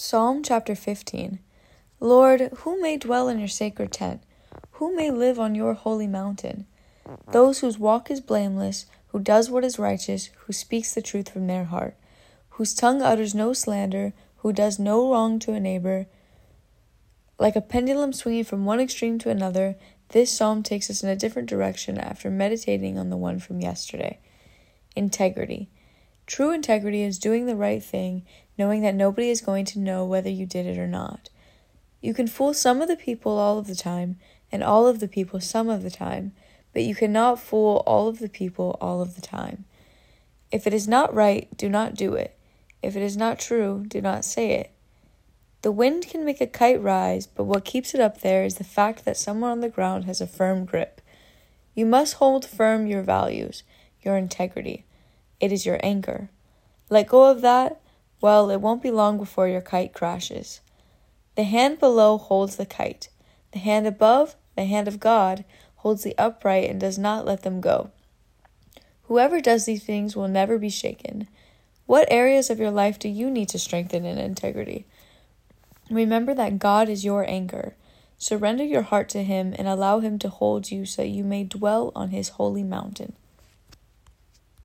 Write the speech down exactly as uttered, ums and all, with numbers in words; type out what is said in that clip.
Psalm chapter fifteen. Lord, who may dwell in your sacred tent? Who may live on your holy mountain? Those whose walk is blameless, who does what is righteous, who speaks the truth from their heart, whose tongue utters no slander, who does no wrong to a neighbor. Like a pendulum swinging from one extreme to another, this psalm takes us in a different direction after meditating on the one from yesterday. Integrity. True integrity is doing the right thing, knowing that nobody is going to know whether you did it or not. You can fool some of the people all of the time, and all of the people some of the time, but you cannot fool all of the people all of the time. If it is not right, do not do it. If it is not true, do not say it. The wind can make a kite rise, but what keeps it up there is the fact that someone on the ground has a firm grip. You must hold firm your values, your integrity. It is your anchor. Let go of that, well, it won't be long before your kite crashes. The hand below holds the kite. The hand above, the hand of God, holds the upright and does not let them go. Whoever does these things will never be shaken. What areas of your life do you need to strengthen in integrity? Remember that God is your anchor. Surrender your heart to Him and allow Him to hold you so you may dwell on His holy mountain.